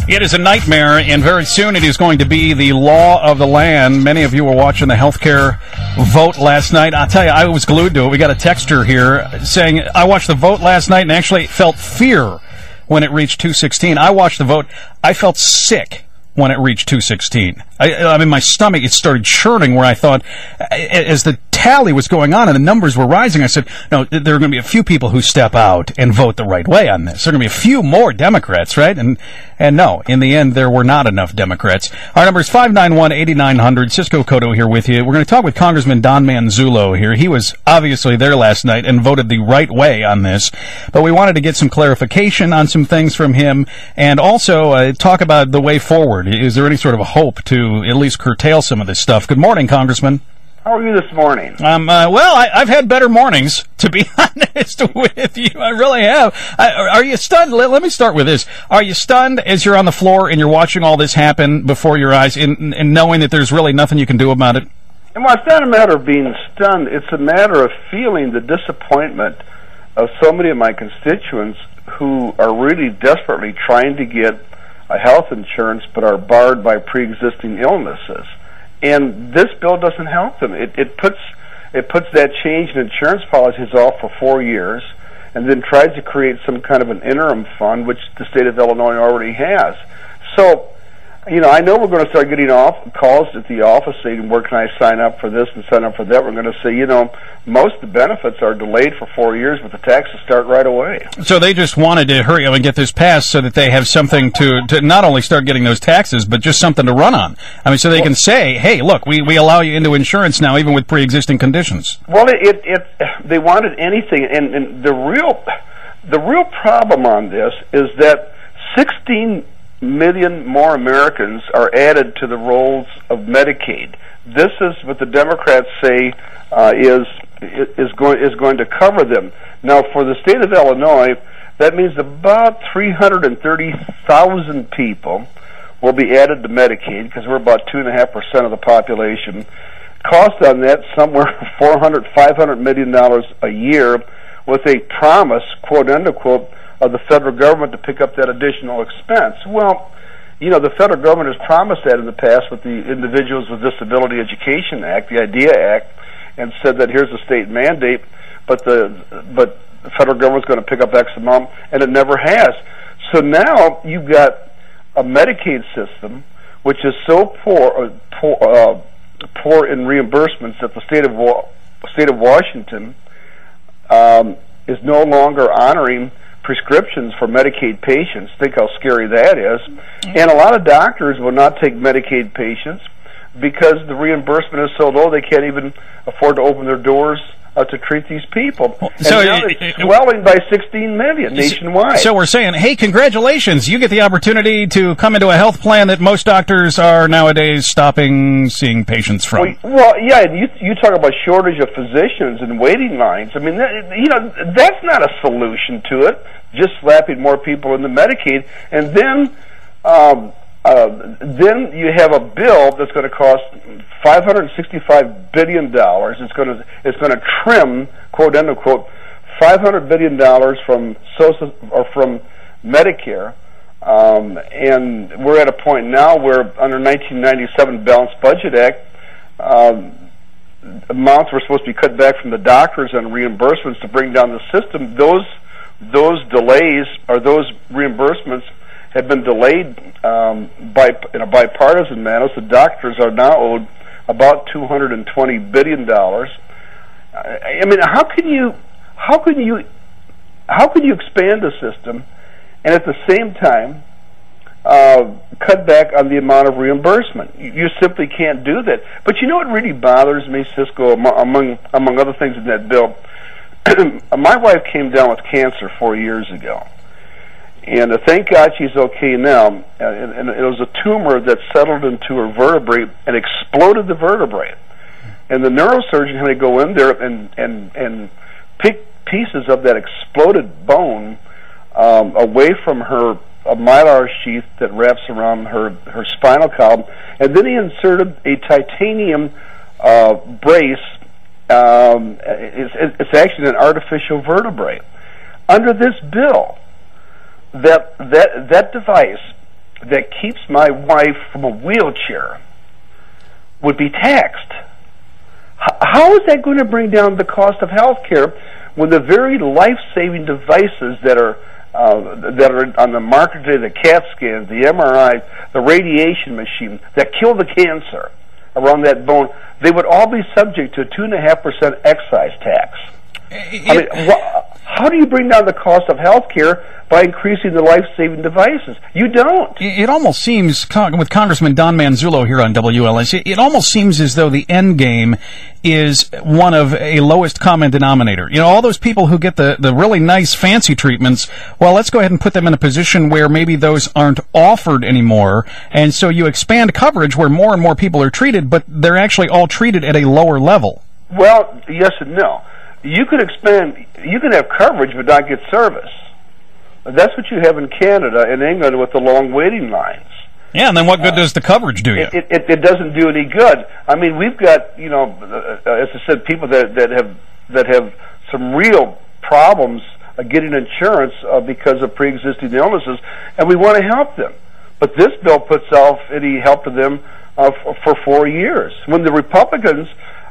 It is a nightmare, and very soon it is going to be the law of the land. Many of you were watching the healthcare vote last night. I'll tell you, I was glued to it. We got a texter here saying, I watched the vote last night and actually felt fear when it reached 216. I watched the vote. I felt sick when it reached 216. I mean, my stomach, it started churning where I thought, as the tally was going on and the numbers were rising, I said, no, there are going to be a few people who step out and vote the right way on this. There are going to be a few more Democrats, right? And no, in the end, there were not enough Democrats. Our number is 591-8900. Cisco Cotto here with you. We're going to talk with Congressman Don Manzullo here. He was obviously there last night and voted the right way on this. But we wanted to get some clarification on some things from him and also talk about the way forward. Is there any sort of a hope to at least curtail some of this stuff? Good morning, Congressman. How are you this morning? Well, I've had better mornings, to be honest with you. I really have. Are you stunned? Let me start with this. Are you stunned as you're on the floor and you're watching all this happen before your eyes and knowing that there's really nothing you can do about it? Well, it's not a matter of being stunned. It's a matter of feeling the disappointment of so many of my constituents who are really desperately trying to get a health insurance but are barred by pre-existing illnesses. And this bill doesn't help them. It puts that change in insurance policies off for 4 years, and then tries to create some kind of an interim fund, which the state of Illinois already has. So, I know we're going to start getting calls at the office saying, where can I sign up for this and sign up for that? We're going to say, most of the benefits are delayed for 4 years, but the taxes start right away. So they just wanted to hurry up and get this passed so that they have something to not only start getting those taxes, but just something to run on. I mean, so they can say, hey, look, we allow you into insurance now, even with pre-existing conditions. Well, they wanted anything, and the real problem on this is that 16 million more Americans are added to the rolls of Medicaid. This is what the Democrats say is going to cover them. Now, for the state of Illinois, that means about 330,000 people will be added to Medicaid because we're about 2.5% of the population. Cost on that somewhere $500 million a year, with a promise, quote unquote, of the federal government to pick up that additional expense. Well, the federal government has promised that in the past with the Individuals with Disability Education Act, the IDEA Act, and said that here's a state mandate, but the federal government's going to pick up X amount, and it never has. So now you've got a Medicaid system which is so poor in reimbursements that the state of Washington is no longer honoring prescriptions for Medicaid patients. Think how scary that is. And a lot of doctors will not take Medicaid patients because the reimbursement is so low they can't even afford to open their doors to treat these people. So and now it's swelling by 16 million nationwide. So we're saying, hey, congratulations, you get the opportunity to come into a health plan that most doctors are nowadays stopping seeing patients from. Well, yeah, and you talk about shortage of physicians and waiting lines. I mean, that's not a solution to it, just slapping more people into Medicaid. And then you have a bill that's going to cost $565 billion. It's going to trim, quote unquote, $500 billion from from Medicare, and we're at a point now where under 1997 Balanced Budget Act, amounts were supposed to be cut back from the doctors on reimbursements to bring down the system. Those delays or those reimbursements have been delayed in a bipartisan manner. So doctors are now owed about $220 billion. I mean, how can you expand the system and at the same time cut back on the amount of reimbursement? You simply can't do that. But you know what really bothers me, Cisco, among other things in that bill? My wife came down with cancer 4 years ago. And thank God she's okay now. And it was a tumor that settled into her vertebrae and exploded the vertebrae. And the neurosurgeon had to go in there and pick pieces of that exploded bone away from her mylar sheath that wraps around her spinal column. And then he inserted a titanium brace. It's actually an artificial vertebrae. Under this bill, that device that keeps my wife from a wheelchair would be taxed. How is that going to bring down the cost of health care when the very life-saving devices that are on the market today, the CAT scans, the MRI, the radiation machine that kill the cancer around that bone, they would all be subject to a 2.5% excise tax? How do you bring down the cost of health care by increasing the life-saving devices? You don't. It almost seems, with Congressman Don Manzullo here on WLS, it almost seems as though the end game is one of a lowest common denominator. You know, all those people who get the really nice fancy treatments, well, let's go ahead and put them in a position where maybe those aren't offered anymore, and so you expand coverage where more and more people are treated, but they're actually all treated at a lower level. Well, yes and no. You can have coverage but not get service. That's what you have in Canada and England with the long waiting lines. Yeah, and then what good does the coverage do you? It doesn't do any good. I mean, we've got, as I said, people that have some real problems getting insurance because of pre-existing illnesses, and we want to help them. But this bill puts off any help to them for 4 years. When the Republicans,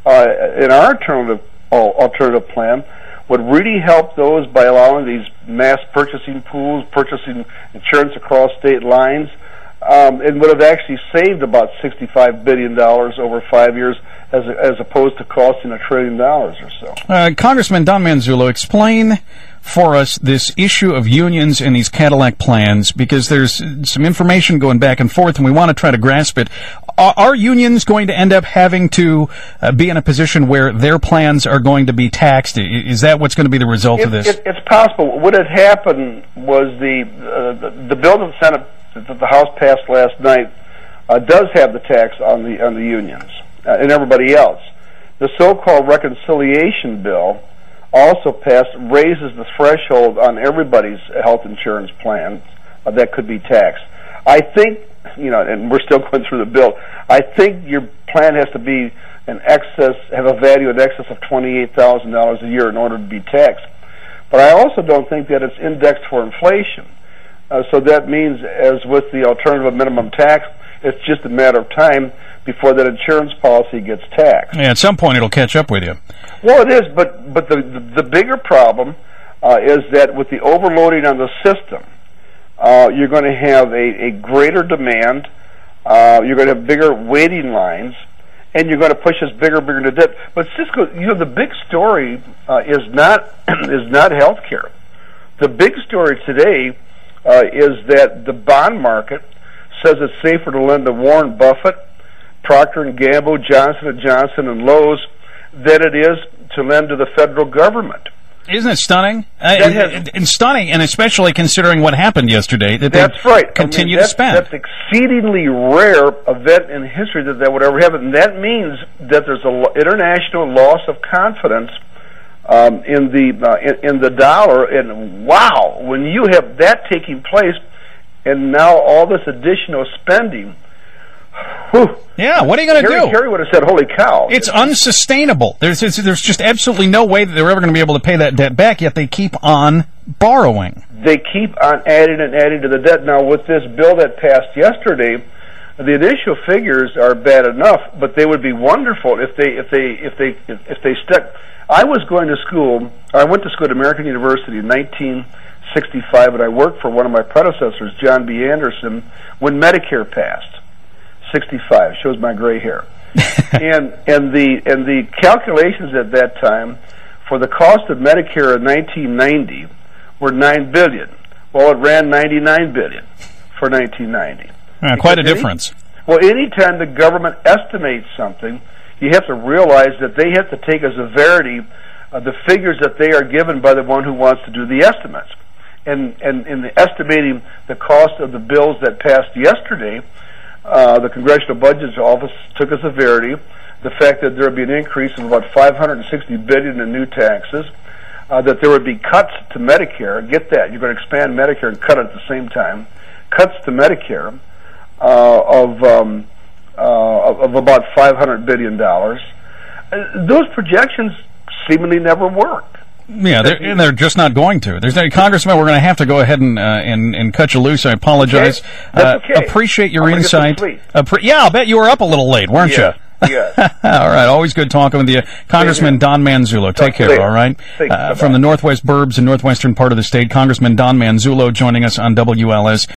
in our alternative plan, would really help those by allowing these mass purchasing pools, purchasing insurance across state lines, and would have actually saved about $65 billion over 5 years as opposed to costing $1 trillion or so. Congressman Don Manzullo, explain for us this issue of unions and these Cadillac plans, because there's some information going back and forth, and we want to try to grasp it. Are unions going to end up having to be in a position where their plans are going to be taxed? Is that what's going to be the result of this? It's possible. What had happened was the bill that the House passed last night does have the tax on the unions and everybody else. The so-called reconciliation bill also passed, raises the threshold on everybody's health insurance plan that could be taxed. I think, and we're still going through the bill, I think your plan has to be have a value in excess of $28,000 a year in order to be taxed. But I also don't think that it's indexed for inflation. So that means, as with the alternative minimum tax, it's just a matter of time before that insurance policy gets taxed. Yeah, at some point it'll catch up with you. Well, it is, but the bigger problem is that with the overloading on the system, you're going to have a greater demand, you're going to have bigger waiting lines, and you're going to push us bigger into debt. But Cisco, the big story is not health care. The big story today is that the bond market says it's safer to lend to Warren Buffett, Procter & Gamble, Johnson & Johnson, and Lowe's than it is to lend to the federal government. Isn't it stunning? And stunning, and especially considering what happened yesterday, that's right. Continue to spend. That's exceedingly rare event in history that would ever happen. And that means that there's an international loss of confidence in the dollar. And wow, when you have that taking place, and now all this additional spending. Whew. Yeah, what are you going to do? Kerry would have said, holy cow. It's unsustainable. There's just absolutely no way that they're ever going to be able to pay that debt back, yet they keep on borrowing. They keep on adding to the debt. Now, with this bill that passed yesterday, the initial figures are bad enough, but they would be wonderful if they stuck. I went to school at American University in 1965, and I worked for one of my predecessors, John B. Anderson, when Medicare passed. 65 shows my gray hair, and the calculations at that time for the cost of Medicare in 1990 were $9 billion. Well, it ran $99 billion for 1990. Quite a difference. Anytime the government estimates something, you have to realize that they have to take as a verity the figures that they are given by the one who wants to do the estimates. And in the estimating the cost of the bills that passed yesterday, the Congressional Budget Office took as a verity the fact that there would be an increase of about $560 billion in new taxes, that there would be cuts to Medicare. Get that, you're going to expand Medicare and cut it at the same time. Cuts to Medicare of about $500 billion. Those projections seemingly never work. Yeah, they're just not going to. Congressman, we're going to have to go ahead and cut you loose. I apologize. Okay. That's okay. Appreciate your I'm insight. yeah, I'll bet you were up a little late, weren't you? Yeah. All right. Always good talking with you. Congressman Don Manzullo. Take care, later. all right? From the Northwest Burbs and northwestern part of the state, Congressman Don Manzullo joining us on WLS.